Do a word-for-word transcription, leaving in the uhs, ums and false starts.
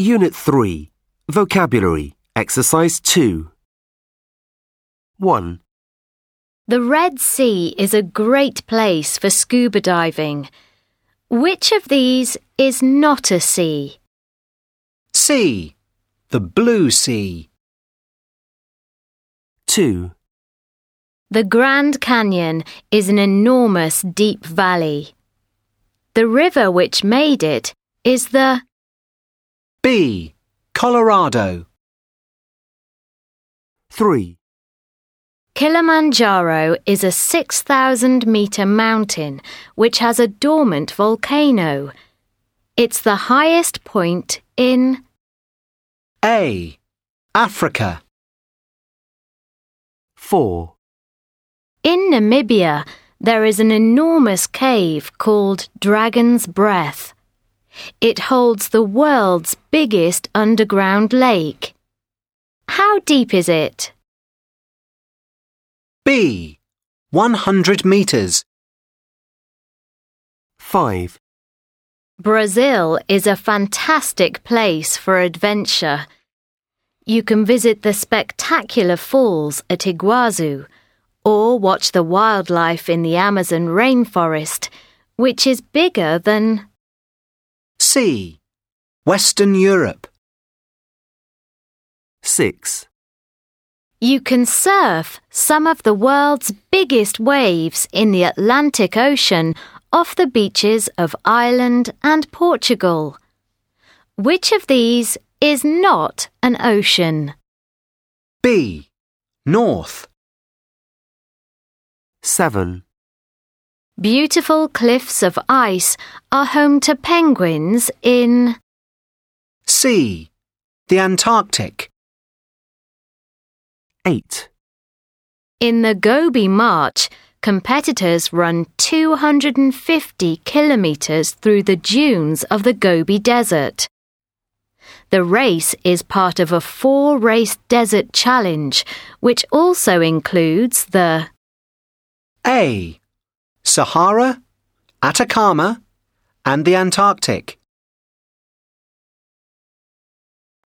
Unit three. Vocabulary. Exercise two. one. The Red Sea is a great place for scuba diving. Which of these is not a sea? C. The Blue Sea. two. The Grand Canyon is an enormous deep valley. The river which made it is the B. Colorado. three. Kilimanjaro is a six thousand metre mountain which has a dormant volcano. It's the highest point in A. Africa. four. In Namibia, there is an enormous cave called Dragon's Breath. It holds the world's biggest underground lake. How deep is it? B. one hundred meters. five. Brazil is a fantastic place for adventure. You can visit the spectacular falls at Iguazu, or watch the wildlife in the Amazon rainforest, which is bigger than C. Western Europe. six. You can surf some of the world's biggest waves in the Atlantic Ocean off the beaches of Ireland and Portugal. Which of these is not an ocean? B. North. seven. Beautiful cliffs of ice are home to penguins in C. The Antarctic. eight. In the Gobi March, competitors run two hundred fifty kilometers through the dunes of the Gobi Desert. The race is part of a four-race desert challenge, which also includes the A. Sahara, Atacama, and the Antarctic.